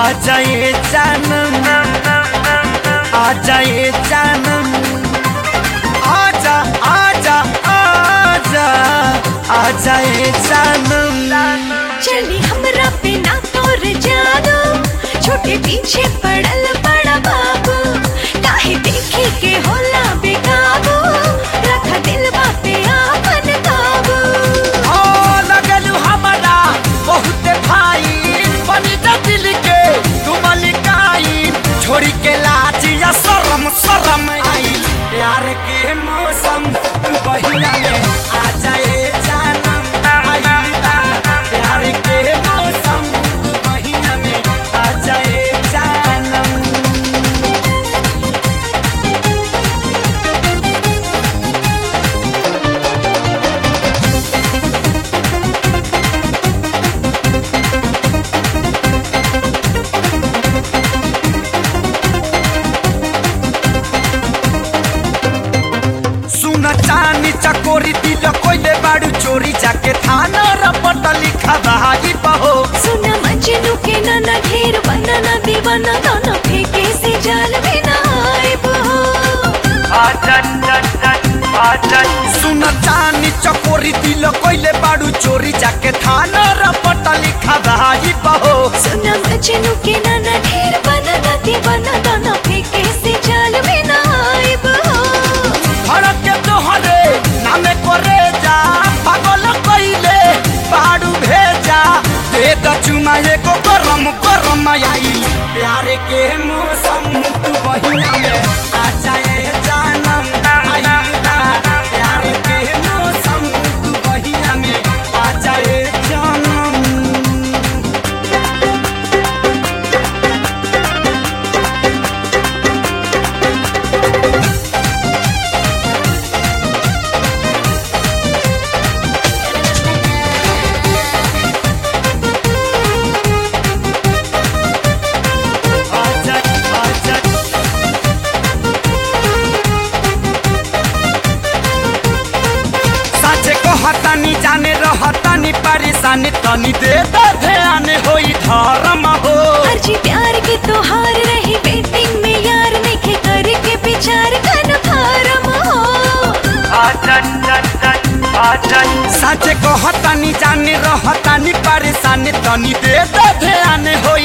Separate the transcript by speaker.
Speaker 1: आजा ये जानम, आजा ये जानम, आजा आजा आजा आजा ये जानम।
Speaker 2: चली हमरा पे ना तोर जादू, छोटे पीछे पड़ल बड़ा बाबू, काहे देखे के होला बेकाबू, रखा दिलवा पे आपन काबू।
Speaker 1: ओ लगलू हमरा बहुत भाई, बनी जा दिल के तू मलिकाई, छोड़ी के लाज या शरम शरम आई, प्यार के मौसम बहिया में आजा ये जानम। प्यार के मौसम बहिया में आजा ये जानम। सुन चानी चकोरी दिल कोइले बाड़ू चोरी, जाके थाना रपट लिखा भाई बहो।
Speaker 2: सुना मजनू के नाना ढेर बनाना दीवाना, दोनों फेंके से जाल में ना आइब हो।
Speaker 1: सुन चानी चकोरी दिल कोइले बाड़ू चोरी, जाके थाना रपट लिखा भाई बहो।
Speaker 2: सुना मजनू के नाना ढेर बनाना दीवाना, दोनों फेंके से जाल में ना आइब हो।
Speaker 1: भड़क के तोहरे नामे करे जा, पागल कइले बाड़ू भेजा, दे द चुमा एगो गरम गरम आई, प्यार के मौसम तू बहिया में आजा ये जानम। प्यार के मौसम तू बहिया में आजा ये जानम। आजा आजा साचे कहतानी जाने रहतानी परेशानी, तनी दे ध्यान होई धर्म हो।
Speaker 2: अर्जी प्यार के तोहार रही वेटिंग में यार, देखे करके विचार कन्फर्म हो।
Speaker 1: साचे कहतानी जाने रहतानी परेशानी, तनी दे ध्यान होई